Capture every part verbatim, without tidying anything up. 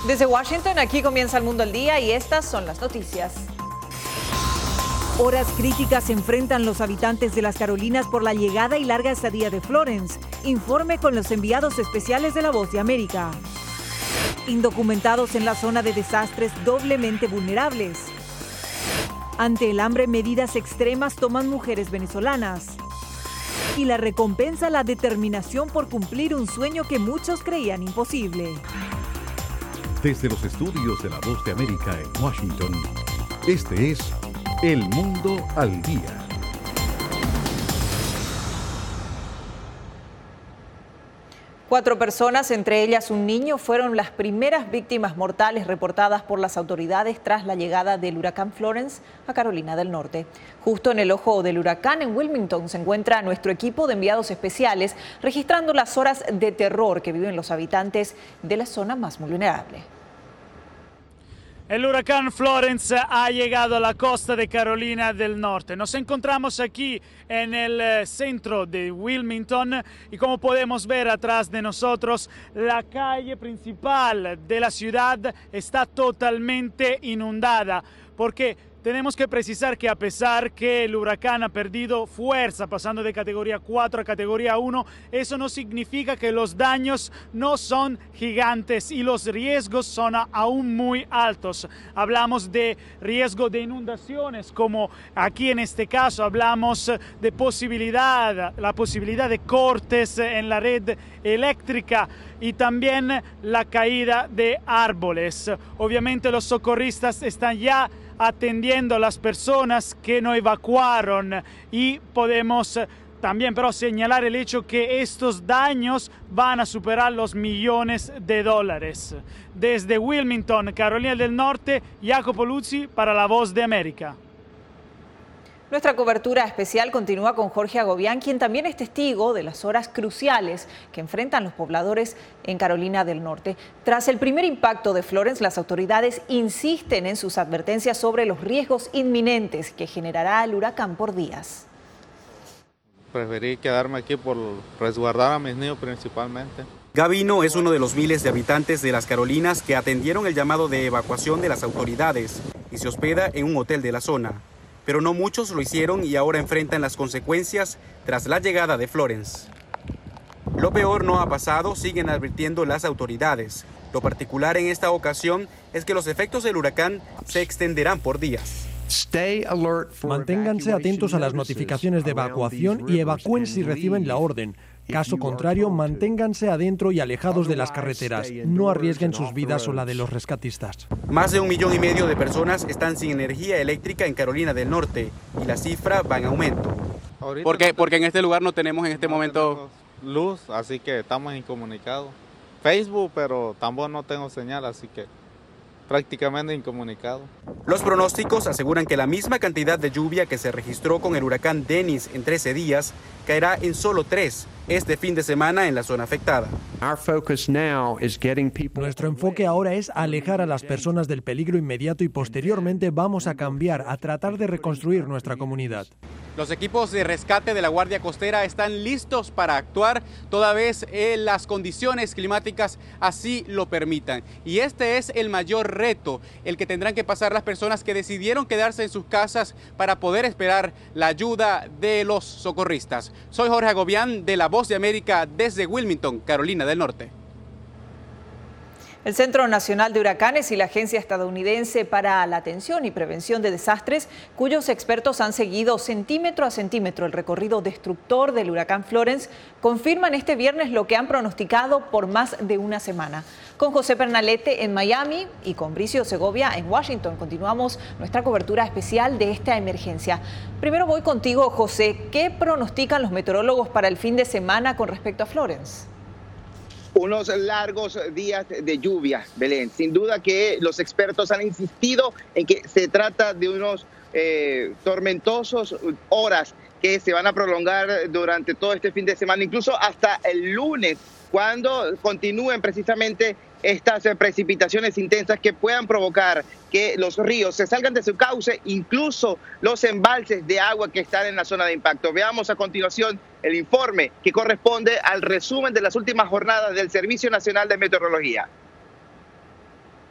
Desde Washington, aquí comienza El Mundo al Día y estas son las noticias. Horas críticas se enfrentan los habitantes de las Carolinas por la llegada y larga estadía de Florence. Informe con los enviados especiales de La Voz de América. Indocumentados en la zona de desastres doblemente vulnerables. Ante el hambre, medidas extremas toman mujeres venezolanas. Y la recompensa, la determinación por cumplir un sueño que muchos creían imposible. Desde los estudios de La Voz de América en Washington, este es El Mundo al Día. Cuatro personas, entre ellas un niño, fueron las primeras víctimas mortales reportadas por las autoridades tras la llegada del huracán Florence a Carolina del Norte. Justo en el ojo del huracán, en Wilmington, se encuentra nuestro equipo de enviados especiales registrando las horas de terror que viven los habitantes de la zona más vulnerable. El huracán Florence ha llegado a la costa de Carolina del Norte. Nos encontramos aquí en el centro de Wilmington y como podemos ver atrás de nosotros, la calle principal de la ciudad está totalmente inundada porque tenemos que precisar que a pesar que el huracán ha perdido fuerza pasando de categoría cuatro a categoría uno, eso no significa que los daños no son gigantes y los riesgos son aún muy altos. Hablamos de riesgo de inundaciones, como aquí en este caso hablamos de posibilidad, la posibilidad de cortes en la red eléctrica y también la caída de árboles. Obviamente los socorristas están ya atendiendo a las personas que no evacuaron y podemos también pero señalar el hecho que estos daños van a superar los millones de dólares. Desde Wilmington, Carolina del Norte, Jacopo Luzzi para La Voz de América. Nuestra cobertura especial continúa con Jorge Agobián, quien también es testigo de las horas cruciales que enfrentan los pobladores en Carolina del Norte. Tras el primer impacto de Florence, las autoridades insisten en sus advertencias sobre los riesgos inminentes que generará el huracán por días. Preferí quedarme aquí por resguardar a mis niños principalmente. Gavino es uno de los miles de habitantes de las Carolinas que atendieron el llamado de evacuación de las autoridades y se hospeda en un hotel de la zona. Pero no muchos lo hicieron y ahora enfrentan las consecuencias tras la llegada de Florence. Lo peor no ha pasado, siguen advirtiendo las autoridades. Lo particular en esta ocasión es que los efectos del huracán se extenderán por días. Manténganse atentos a las notificaciones de evacuación y evacúen si reciben la orden. Caso contrario, manténganse adentro y alejados de las carreteras. No arriesguen sus vidas o la de los rescatistas. Más de un millón y medio de personas están sin energía eléctrica en Carolina del Norte y la cifra va en aumento. ¿Por qué? Porque en este lugar no tenemos en este momento luz, así que estamos incomunicados. Facebook, pero tampoco no tengo señal, así que prácticamente incomunicado. Los pronósticos aseguran que la misma cantidad de lluvia que se registró con el huracán Dennis en trece días caerá en solo tres este fin de semana en la zona afectada. Nuestro enfoque ahora es alejar a las personas del peligro inmediato y posteriormente vamos a cambiar, a tratar de reconstruir nuestra comunidad. Los equipos de rescate de la Guardia Costera están listos para actuar toda vez eh, las condiciones climáticas así lo permitan. Y este es el mayor reto, el que tendrán que pasar las personas que decidieron quedarse en sus casas para poder esperar la ayuda de los socorristas. Soy Jorge Agobián de La Voz de América desde Wilmington, Carolina del Norte. El Centro Nacional de Huracanes y la Agencia Estadounidense para la Atención y Prevención de Desastres, cuyos expertos han seguido centímetro a centímetro el recorrido destructor del huracán Florence, confirman este viernes lo que han pronosticado por más de una semana. Con José Pernalete en Miami y con Bricio Segovia en Washington, continuamos nuestra cobertura especial de esta emergencia. Primero voy contigo, José. ¿Qué pronostican los meteorólogos para el fin de semana con respecto a Florence? Unos largos días de lluvia, Belén. Sin duda que los expertos han insistido en que se trata de unos eh, tormentosos horas que se van a prolongar durante todo este fin de semana, incluso hasta el lunes, cuando continúen precisamente estas precipitaciones intensas que puedan provocar que los ríos se salgan de su cauce, incluso los embalses de agua que están en la zona de impacto. Veamos a continuación el informe que corresponde al resumen de las últimas jornadas del Servicio Nacional de Meteorología.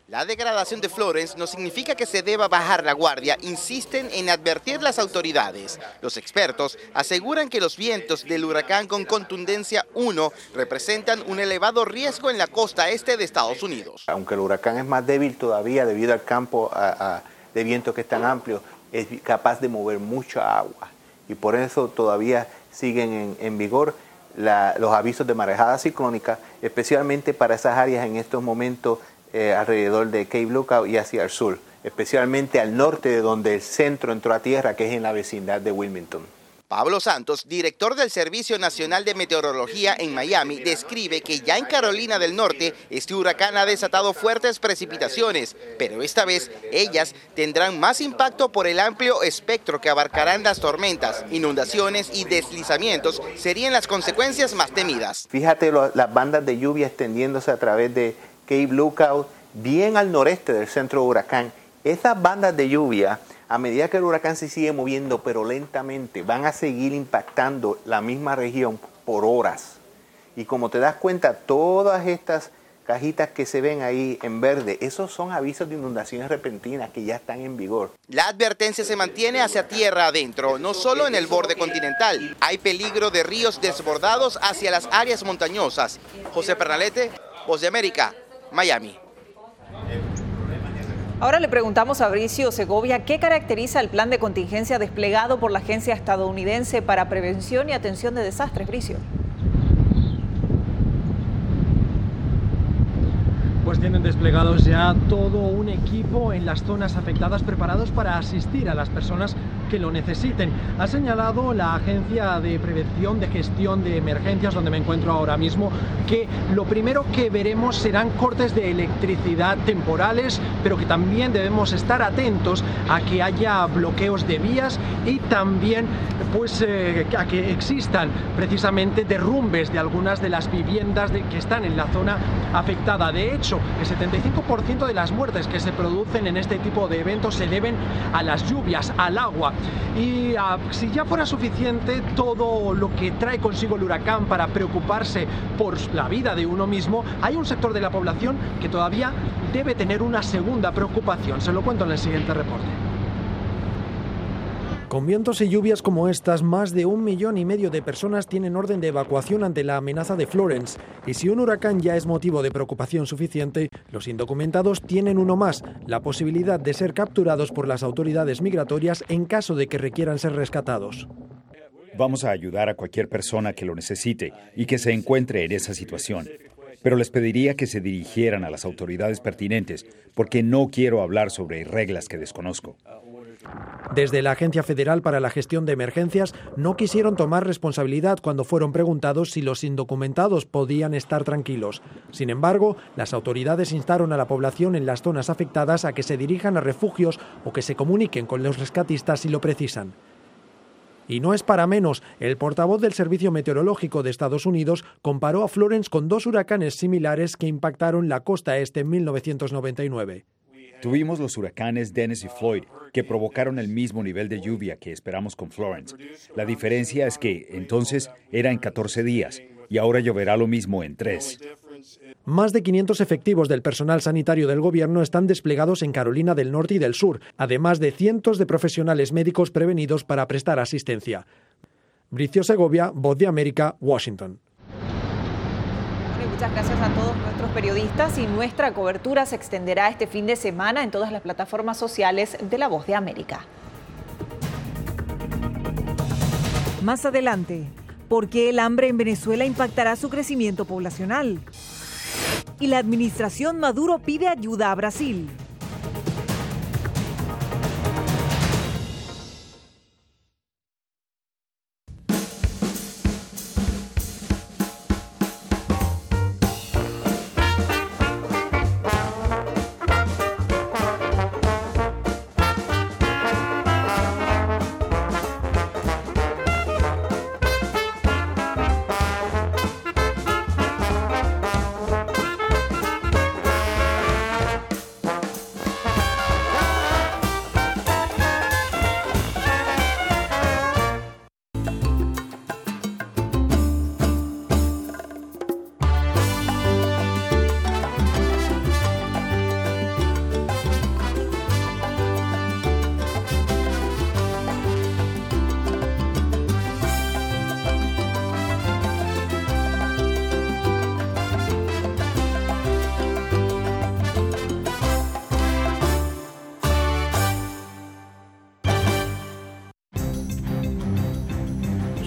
La degradación de Florence no significa que se deba bajar la guardia, insisten en advertir las autoridades. Los expertos aseguran que los vientos del huracán con contundencia uno representan un elevado riesgo en la costa este de Estados Unidos. Aunque el huracán es más débil todavía debido al campo a, a, de viento que es tan amplio, es capaz de mover mucha agua y por eso todavía siguen en, en vigor la, los avisos de marejada ciclónica, especialmente para esas áreas en estos momentos Eh, alrededor de Cape Lookout y hacia el sur, especialmente al norte de donde el centro entró a tierra, que es en la vecindad de Wilmington. Pablo Santos, director del Servicio Nacional de Meteorología en Miami, describe que ya en Carolina del Norte este huracán ha desatado fuertes precipitaciones, pero esta vez ellas tendrán más impacto por el amplio espectro que abarcarán las tormentas, inundaciones y deslizamientos serían las consecuencias más temidas. Fíjate lo, las bandas de lluvia extendiéndose a través de Cape Lookout, bien al noreste del centro de huracán. Esas bandas de lluvia, a medida que el huracán se sigue moviendo, pero lentamente, van a seguir impactando la misma región por horas. Y como te das cuenta, todas estas cajitas que se ven ahí en verde, esos son avisos de inundaciones repentinas que ya están en vigor. La advertencia se mantiene hacia tierra adentro, no solo en el borde continental. Hay peligro de ríos desbordados hacia las áreas montañosas. José Pernalete, Voz de América, Miami. Ahora le preguntamos a Bricio Segovia qué caracteriza el plan de contingencia desplegado por la Agencia Estadounidense para Prevención y Atención de Desastres. Bricio. Pues tienen desplegados ya todo un equipo en las zonas afectadas preparados para asistir a las personas que lo necesiten. Ha señalado la Agencia de Prevención de Gestión de Emergencias, donde me encuentro ahora mismo, que lo primero que veremos serán cortes de electricidad temporales, pero que también debemos estar atentos a que haya bloqueos de vías y también pues eh, a que existan precisamente derrumbes de algunas de las viviendas de, que están en la zona afectada. De hecho, el setenta y cinco por ciento de las muertes que se producen en este tipo de eventos se deben a las lluvias, al agua. Y uh, si ya fuera suficiente todo lo que trae consigo el huracán para preocuparse por la vida de uno mismo, hay un sector de la población que todavía debe tener una segunda preocupación. Se lo cuento en el siguiente reporte. Con vientos y lluvias como estas, más de un millón y medio de personas tienen orden de evacuación ante la amenaza de Florence. Y si un huracán ya es motivo de preocupación suficiente, los indocumentados tienen uno más, la posibilidad de ser capturados por las autoridades migratorias en caso de que requieran ser rescatados. Vamos a ayudar a cualquier persona que lo necesite y que se encuentre en esa situación. Pero les pediría que se dirigieran a las autoridades pertinentes, porque no quiero hablar sobre reglas que desconozco. Desde la Agencia Federal para la Gestión de Emergencias no quisieron tomar responsabilidad cuando fueron preguntados si los indocumentados podían estar tranquilos. Sin embargo, las autoridades instaron a la población en las zonas afectadas a que se dirijan a refugios o que se comuniquen con los rescatistas si lo precisan. Y no es para menos, el portavoz del Servicio Meteorológico de Estados Unidos comparó a Florence con dos huracanes similares que impactaron la costa este en mil novecientos noventa y nueve. Tuvimos los huracanes Dennis y Floyd, que provocaron el mismo nivel de lluvia que esperamos con Florence. La diferencia es que entonces era en catorce días y ahora lloverá lo mismo en tres. Más de quinientos efectivos del personal sanitario del gobierno están desplegados en Carolina del Norte y del Sur, además de cientos de profesionales médicos prevenidos para prestar asistencia. Bricio Segovia, Voz de América, Washington. Muchas gracias a todos nuestros periodistas y nuestra cobertura se extenderá este fin de semana en todas las plataformas sociales de La Voz de América. Más adelante, ¿por qué el hambre en Venezuela impactará su crecimiento poblacional? Y la administración Maduro pide ayuda a Brasil.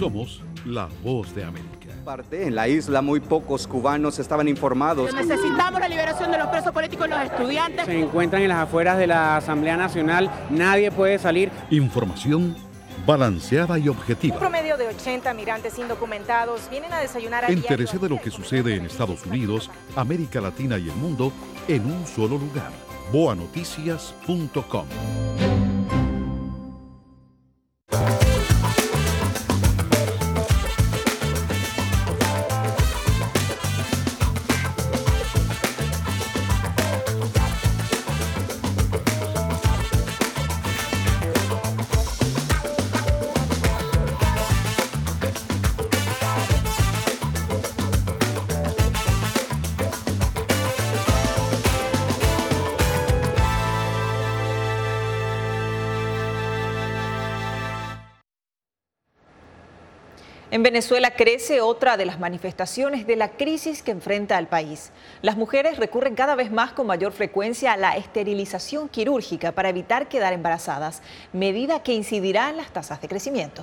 Somos la voz de América. En la isla muy pocos cubanos estaban informados. Necesitamos la liberación de los presos políticos y los estudiantes. Se encuentran en las afueras de la Asamblea Nacional, nadie puede salir. Información balanceada y objetiva. Un promedio de ochenta migrantes indocumentados vienen a desayunar a Entérese de lo que sucede en Estados Unidos, América Latina y el mundo en un solo lugar. boa noticias punto com. En Venezuela crece otra de las manifestaciones de la crisis que enfrenta el país. Las mujeres recurren cada vez más con mayor frecuencia a la esterilización quirúrgica para evitar quedar embarazadas, medida que incidirá en las tasas de crecimiento.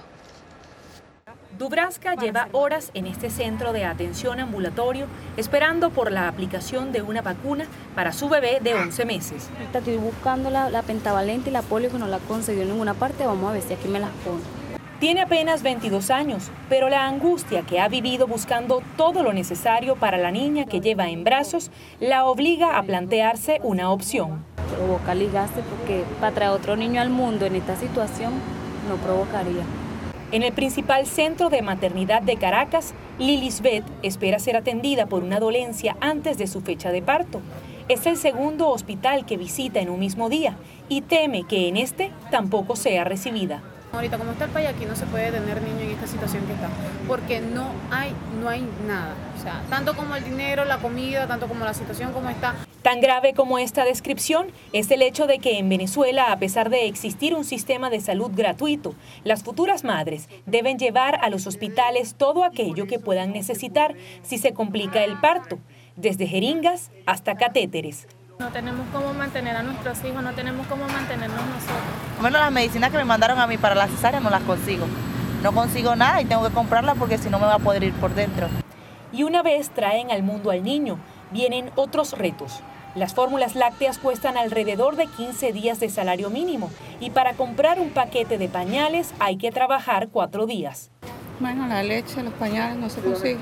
Dubravska lleva horas en este centro de atención ambulatorio esperando por la aplicación de una vacuna para su bebé de once meses. Estoy buscando la, la pentavalente y la polio que no la conseguí en ninguna parte, vamos a ver si aquí me las pongo. Tiene apenas veintidós años, pero la angustia que ha vivido buscando todo lo necesario para la niña que lleva en brazos la obliga a plantearse una opción. Provoca ligarse porque para traer otro niño al mundo en esta situación no provocaría. En el principal centro de maternidad de Caracas, Lilisbeth espera ser atendida por una dolencia antes de su fecha de parto. Es el segundo hospital que visita en un mismo día y teme que en este tampoco sea recibida. Ahorita como está el país aquí no se puede tener niño en esta situación que está, porque no hay, no hay nada, o sea, tanto como el dinero, la comida, tanto como la situación como está. Tan grave como esta descripción es el hecho de que en Venezuela, a pesar de existir un sistema de salud gratuito, las futuras madres deben llevar a los hospitales todo aquello que puedan necesitar si se complica el parto, desde jeringas hasta catéteres. No tenemos cómo mantener a nuestros hijos, no tenemos cómo mantenernos nosotros. Bueno, las medicinas que me mandaron a mí para la cesárea no las consigo. No consigo nada y tengo que comprarlas porque si no me va a poder ir por dentro. Y una vez traen al mundo al niño, vienen otros retos. Las fórmulas lácteas cuestan alrededor de quince días de salario mínimo y para comprar un paquete de pañales hay que trabajar cuatro días. Bueno, la leche, los pañales no se consigue.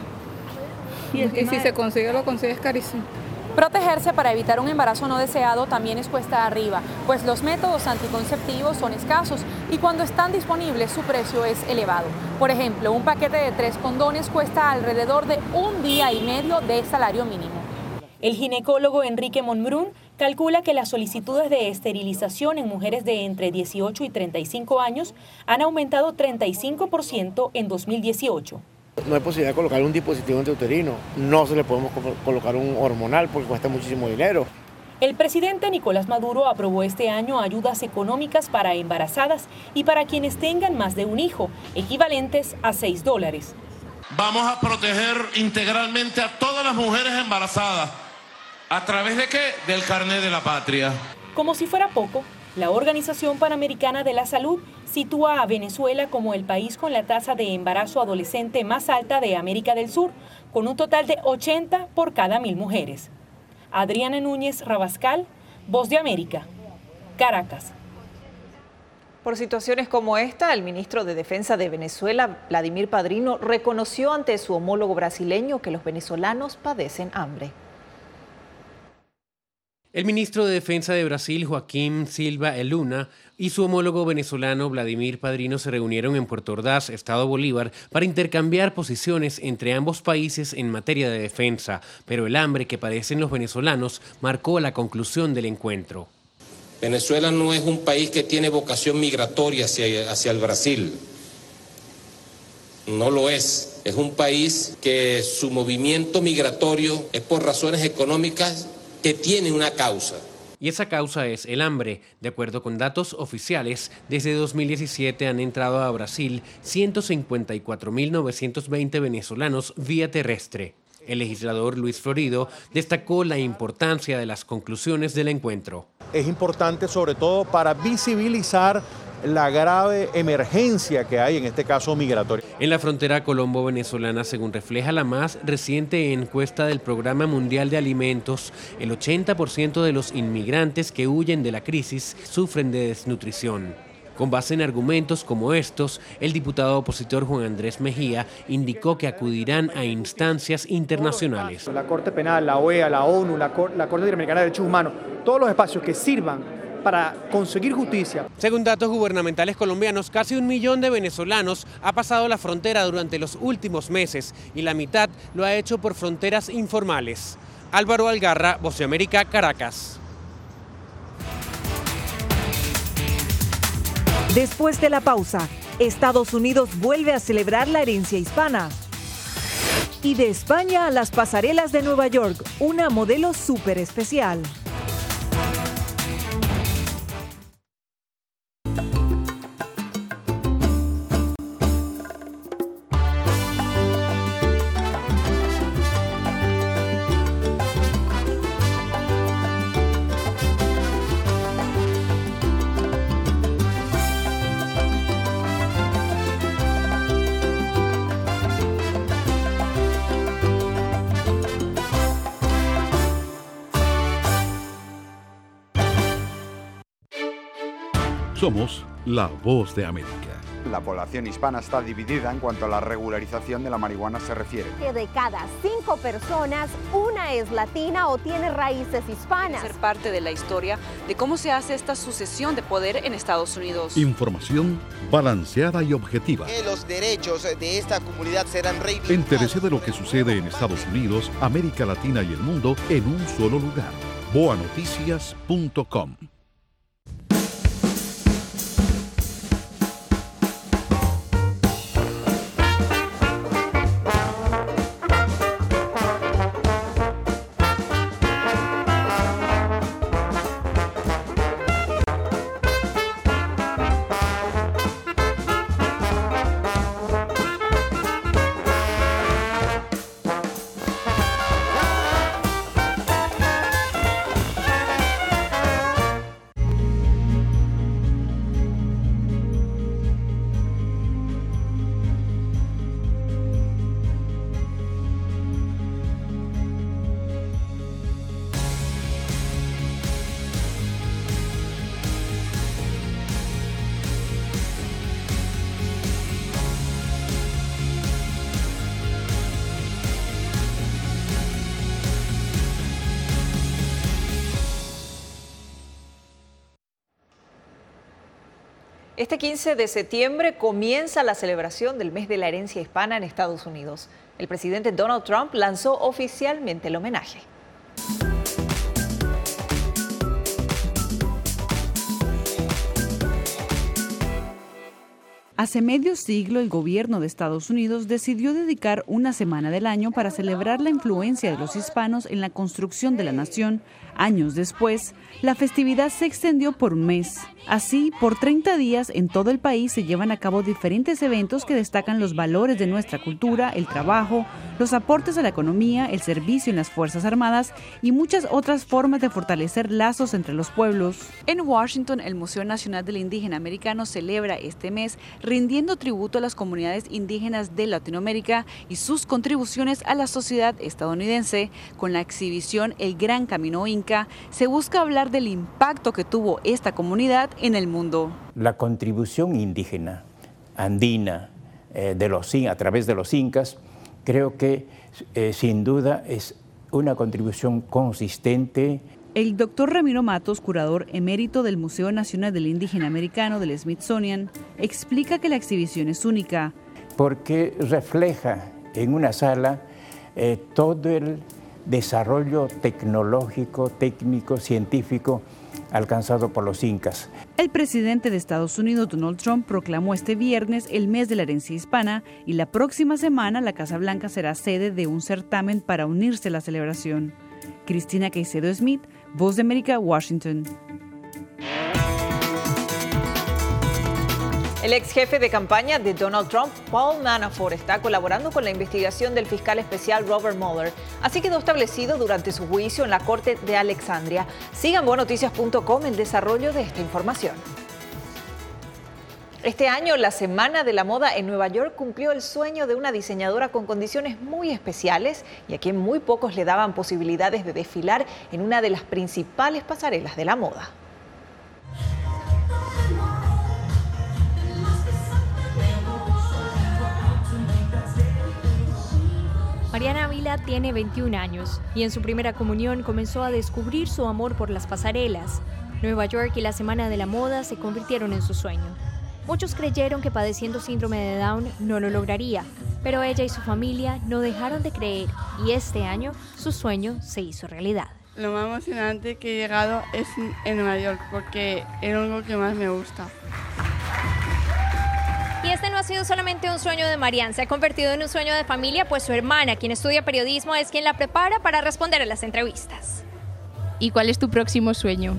Y, y si se consigue, lo consigues carísimo. Protegerse para evitar un embarazo no deseado también es cuesta arriba, pues los métodos anticonceptivos son escasos y cuando están disponibles su precio es elevado. Por ejemplo, un paquete de tres condones cuesta alrededor de un día y medio de salario mínimo. El ginecólogo Enrique Monbrún calcula que las solicitudes de esterilización en mujeres de entre dieciocho y treinta y cinco años han aumentado treinta y cinco por ciento en dos mil dieciocho. No hay posibilidad de colocar un dispositivo intrauterino, no se le podemos colocar un hormonal porque cuesta muchísimo dinero. El presidente Nicolás Maduro aprobó este año ayudas económicas para embarazadas y para quienes tengan más de un hijo, equivalentes a seis dólares. Vamos a proteger integralmente a todas las mujeres embarazadas. ¿A través de qué? Del carnet de la patria. Como si fuera poco, la Organización Panamericana de la Salud sitúa a Venezuela como el país con la tasa de embarazo adolescente más alta de América del Sur, con un total de ochenta por cada mil mujeres. Adriana Núñez Rabascal, Voz de América, Caracas. Por situaciones como esta, el ministro de Defensa de Venezuela, Vladimir Padrino, reconoció ante su homólogo brasileño que los venezolanos padecen hambre. El ministro de Defensa de Brasil, Joaquim Silva Luna, y su homólogo venezolano, Vladimir Padrino, se reunieron en Puerto Ordaz, Estado Bolívar, para intercambiar posiciones entre ambos países en materia de defensa, pero el hambre que padecen los venezolanos marcó la conclusión del encuentro. Venezuela no es un país que tiene vocación migratoria hacia, hacia el Brasil. No lo es. Es un país que su movimiento migratorio es por razones económicas que tiene una causa. Y esa causa es el hambre. De acuerdo con datos oficiales, desde dos mil diecisiete han entrado a Brasil ciento cincuenta y cuatro mil novecientos veinte venezolanos vía terrestre. El legislador Luis Florido destacó la importancia de las conclusiones del encuentro. Es importante sobre todo para visibilizar la grave emergencia que hay en este caso migratorio. En la frontera colombo-venezolana, según refleja la más reciente encuesta del Programa Mundial de Alimentos, el ochenta por ciento de los inmigrantes que huyen de la crisis sufren de desnutrición. Con base en argumentos como estos, el diputado opositor Juan Andrés Mejía indicó que acudirán a instancias internacionales. La Corte Penal, la O E A, la ONU, la, Cor la Corte Interamericana de Derechos Humanos, todos los espacios que sirvan para conseguir justicia. Según datos gubernamentales colombianos, casi un millón de venezolanos ha pasado la frontera durante los últimos meses y la mitad lo ha hecho por fronteras informales. Álvaro Algarra, Voz de América, Caracas. Después de la pausa, Estados Unidos vuelve a celebrar la herencia hispana. Y de España a las pasarelas de Nueva York, una modelo súper especial. Somos la Voz de América. La población hispana está dividida en cuanto a la regularización de la marihuana se refiere. Que de cada cinco personas, una es latina o tiene raíces hispanas. Ser parte de la historia de cómo se hace esta sucesión de poder en Estados Unidos. Información balanceada y objetiva. Que los derechos de esta comunidad serán reivindicados. Entérese de lo que sucede en Estados Unidos, América Latina y el mundo en un solo lugar. boa noticias punto com. Este quince de septiembre comienza la celebración del mes de la herencia hispana en Estados Unidos. El presidente Donald Trump lanzó oficialmente el homenaje. Hace medio siglo, el gobierno de Estados Unidos decidió dedicar una semana del año para celebrar la influencia de los hispanos en la construcción de la nación. Años después, la festividad se extendió por un mes. Así, por treinta días en todo el país se llevan a cabo diferentes eventos que destacan los valores de nuestra cultura, el trabajo, los aportes a la economía, el servicio en las Fuerzas Armadas y muchas otras formas de fortalecer lazos entre los pueblos. En Washington, el Museo Nacional del Indígena Americano celebra este mes rindiendo tributo a las comunidades indígenas de Latinoamérica y sus contribuciones a la sociedad estadounidense. Con la exhibición El Gran Camino Inca, se busca hablar del impacto que tuvo esta comunidad en el mundo. La contribución indígena, andina, eh, de los, a través de los incas, creo que eh, sin duda es una contribución consistente. El doctor Ramiro Matos, curador emérito del Museo Nacional del Indígena Americano del Smithsonian, explica que la exhibición es única. Porque refleja en una sala eh, todo el desarrollo tecnológico, técnico, científico alcanzado por los incas. El presidente de Estados Unidos, Donald Trump, proclamó este viernes el mes de la herencia hispana y la próxima semana la Casa Blanca será sede de un certamen para unirse a la celebración. Cristina Caicedo Smith, Voz de América, Washington. El ex jefe de campaña de Donald Trump, Paul Manafort, está colaborando con la investigación del fiscal especial Robert Mueller. Así quedó establecido durante su juicio en la Corte de Alexandria. Sigan boa noticias punto com el desarrollo de esta información. Este año, la Semana de la Moda en Nueva York cumplió el sueño de una diseñadora con condiciones muy especiales y a quien muy pocos le daban posibilidades de desfilar en una de las principales pasarelas de la moda. Mariana Ávila tiene veintiún años y en su primera comunión comenzó a descubrir su amor por las pasarelas. Nueva York y la Semana de la Moda se convirtieron en su sueño. Muchos creyeron que padeciendo síndrome de Down no lo lograría, pero ella y su familia no dejaron de creer y este año su sueño se hizo realidad. Lo más emocionante que he llegado es en Nueva York porque es algo que más me gusta. Y este no ha sido solamente un sueño de Marianne, se ha convertido en un sueño de familia, pues su hermana, quien estudia periodismo, es quien la prepara para responder a las entrevistas. ¿Y cuál es tu próximo sueño?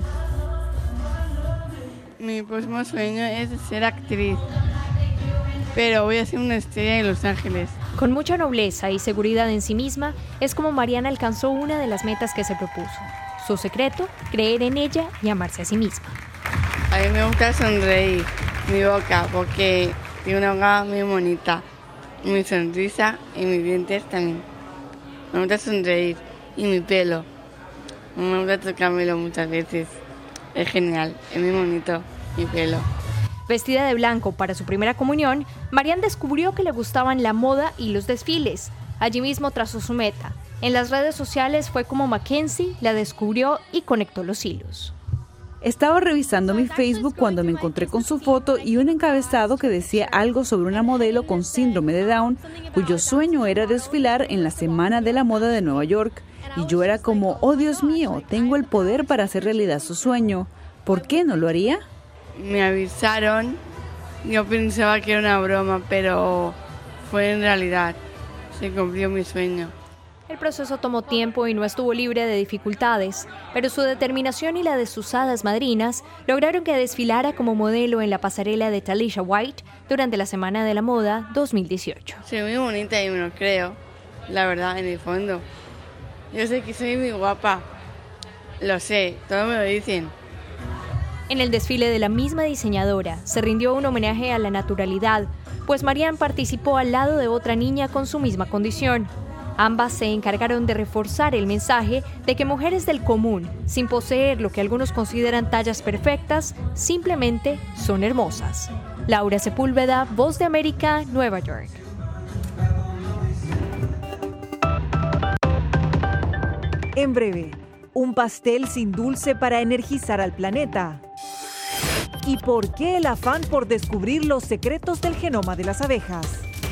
Mi próximo sueño es ser actriz, pero voy a ser una estrella en Los Ángeles. Con mucha nobleza y seguridad en sí misma, es como Mariana alcanzó una de las metas que se propuso. Su secreto, creer en ella y amarse a sí misma. A mí me gusta sonreír, mi boca, porque tiene una boca muy bonita, mi sonrisa y mis dientes también. Me gusta sonreír y mi pelo. Me gusta tocármelo muchas veces. Es genial, es muy bonito mi pelo. Vestida de blanco para su primera comunión, Marianne descubrió que le gustaban la moda y los desfiles. Allí mismo trazó su meta. En las redes sociales fue como Mackenzie la descubrió y conectó los hilos. Estaba revisando mi Facebook cuando me encontré con su foto y un encabezado que decía algo sobre una modelo con síndrome de Down, cuyo sueño era desfilar en la Semana de la Moda de Nueva York. Y yo era como, oh Dios mío, tengo el poder para hacer realidad su sueño. ¿Por qué no lo haría? Me avisaron, yo pensaba que era una broma, pero fue en realidad. Se cumplió mi sueño. El proceso tomó tiempo y no estuvo libre de dificultades, pero su determinación y la de sus hadas madrinas lograron que desfilara como modelo en la pasarela de Talisha White durante la Semana de la Moda dos mil dieciocho. Soy muy bonita y me lo creo, la verdad, en el fondo. Yo sé que soy muy guapa, lo sé, todos me lo dicen. En el desfile de la misma diseñadora se rindió un homenaje a la naturalidad, pues Marianne participó al lado de otra niña con su misma condición. Ambas se encargaron de reforzar el mensaje de que mujeres del común, sin poseer lo que algunos consideran tallas perfectas, simplemente son hermosas. Laura Sepúlveda, Voz de América, Nueva York. En breve, un pastel sin dulce para energizar al planeta. ¿Y por qué el afán por descubrir los secretos del genoma de las abejas?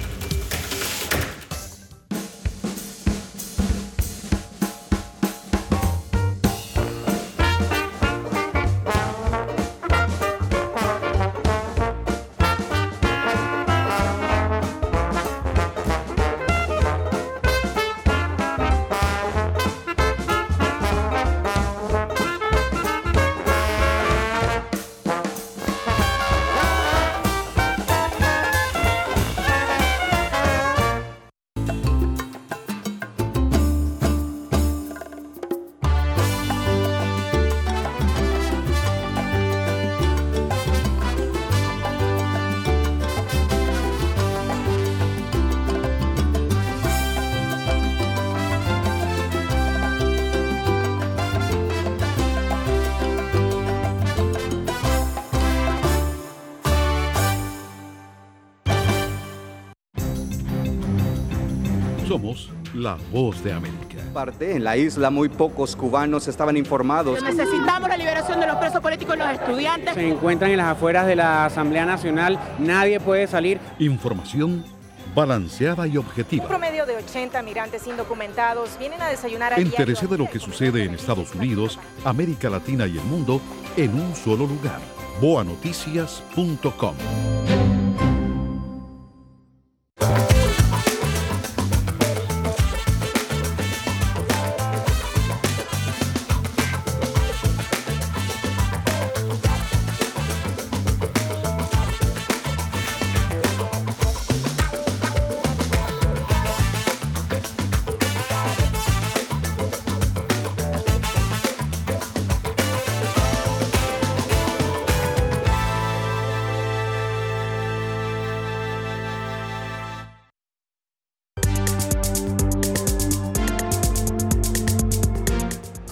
Somos la Voz de América. Parte en la isla, muy pocos cubanos estaban informados. Necesitamos la liberación de los presos políticos y los estudiantes. Se encuentran en las afueras de la Asamblea Nacional, nadie puede salir. Información balanceada y objetiva. Un promedio de ochenta migrantes indocumentados vienen a desayunar a Entérese de lo que sucede en Estados Unidos, América Latina y el mundo en un solo lugar. boa noticias punto com.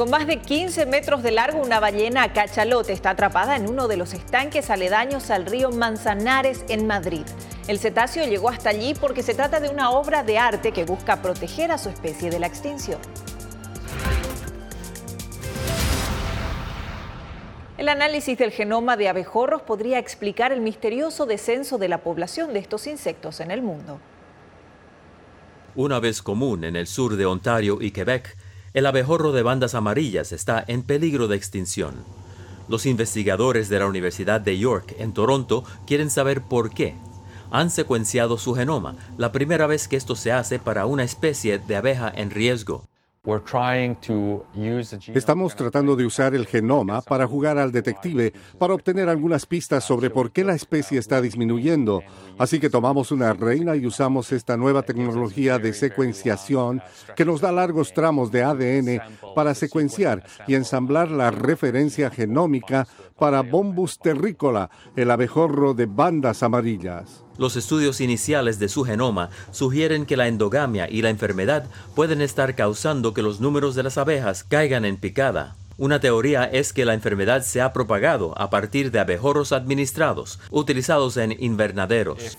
Con más de quince metros de largo, una ballena cachalote está atrapada en uno de los estanques aledaños al río Manzanares en Madrid. El cetáceo llegó hasta allí porque se trata de una obra de arte que busca proteger a su especie de la extinción. El análisis del genoma de abejorros podría explicar el misterioso descenso de la población de estos insectos en el mundo. Una vez común en el sur de Ontario y Quebec, el abejorro de bandas amarillas está en peligro de extinción. Los investigadores de la Universidad de York en Toronto quieren saber por qué. Han secuenciado su genoma, la primera vez que esto se hace para una especie de abeja en riesgo. Estamos tratando de usar el genoma para jugar al detective, para obtener algunas pistas sobre por qué la especie está disminuyendo. Así que tomamos una reina y usamos esta nueva tecnología de secuenciación que nos da largos tramos de A D N para secuenciar y ensamblar la referencia genómica para Bombus terricola, el abejorro de bandas amarillas. Los estudios iniciales de su genoma sugieren que la endogamia y la enfermedad pueden estar causando que los números de las abejas caigan en picada. Una teoría es que la enfermedad se ha propagado a partir de abejorros administrados, utilizados en invernaderos.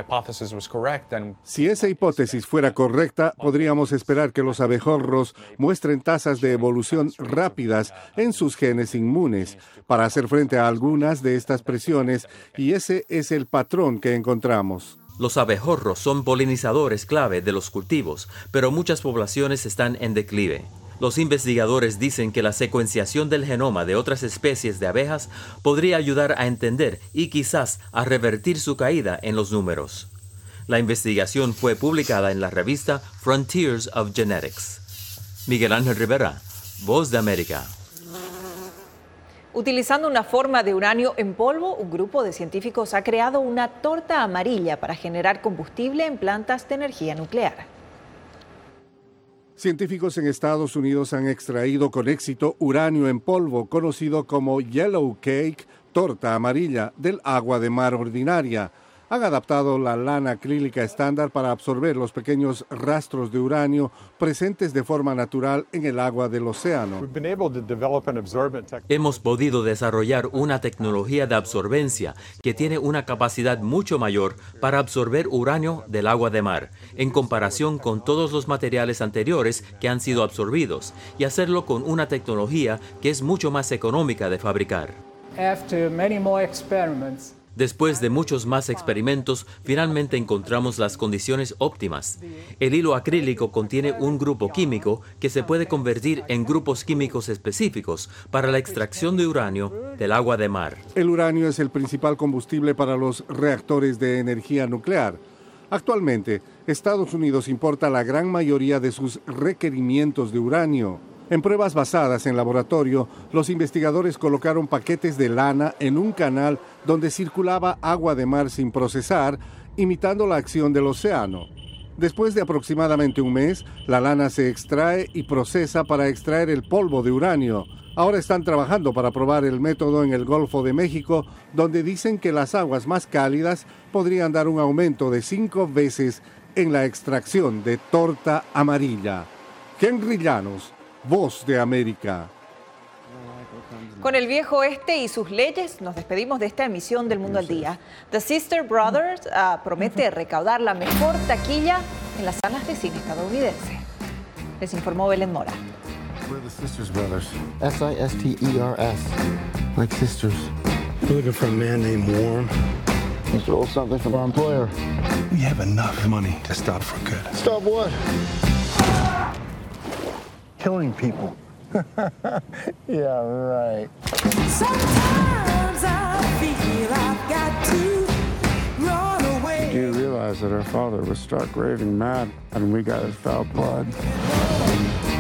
Si esa hipótesis fuera correcta, podríamos esperar que los abejorros muestren tasas de evolución rápidas en sus genes inmunes para hacer frente a algunas de estas presiones, y ese es el patrón que encontramos. Los abejorros son polinizadores clave de los cultivos, pero muchas poblaciones están en declive. Los investigadores dicen que la secuenciación del genoma de otras especies de abejas podría ayudar a entender y quizás a revertir su caída en los números. La investigación fue publicada en la revista Frontiers of Genetics. Miguel Ángel Rivera, Voz de América. Utilizando una forma de uranio en polvo, un grupo de científicos ha creado una torta amarilla para generar combustible en plantas de energía nuclear. Científicos en Estados Unidos han extraído con éxito uranio en polvo, conocido como yellow cake, torta amarilla, del agua de mar ordinaria. Han adaptado la lana acrílica estándar para absorber los pequeños rastros de uranio presentes de forma natural en el agua del océano. Hemos podido desarrollar una tecnología de absorbencia que tiene una capacidad mucho mayor para absorber uranio del agua de mar, en comparación con todos los materiales anteriores que han sido absorbidos, y hacerlo con una tecnología que es mucho más económica de fabricar. Después de muchos más experimentos, finalmente encontramos las condiciones óptimas. El hilo acrílico contiene un grupo químico que se puede convertir en grupos químicos específicos para la extracción de uranio del agua de mar. El uranio es el principal combustible para los reactores de energía nuclear. Actualmente, Estados Unidos importa la gran mayoría de sus requerimientos de uranio. En pruebas basadas en laboratorio, los investigadores colocaron paquetes de lana en un canal donde circulaba agua de mar sin procesar, imitando la acción del océano. Después de aproximadamente un mes, la lana se extrae y procesa para extraer el polvo de uranio. Ahora están trabajando para probar el método en el Golfo de México, donde dicen que las aguas más cálidas podrían dar un aumento de cinco veces en la extracción de torta amarilla. Henry Llanos, Voz de América. Con el viejo oeste y sus leyes, nos despedimos de esta emisión del Mundo al Día. The Sister Brothers uh, promete recaudar la mejor taquilla en las salas de cine estadounidense. Les informó Belén Mora. We're the Sisters Brothers. S I S T E R S. Like sisters. We're looking for a man named Warm. He stole something from our employer. We have enough money to stop for good. Stop what? Killing people. Yeah, right. Sometimes I feel I've got to run away. Do you realize that our father was stark raving mad and we got his foul blood?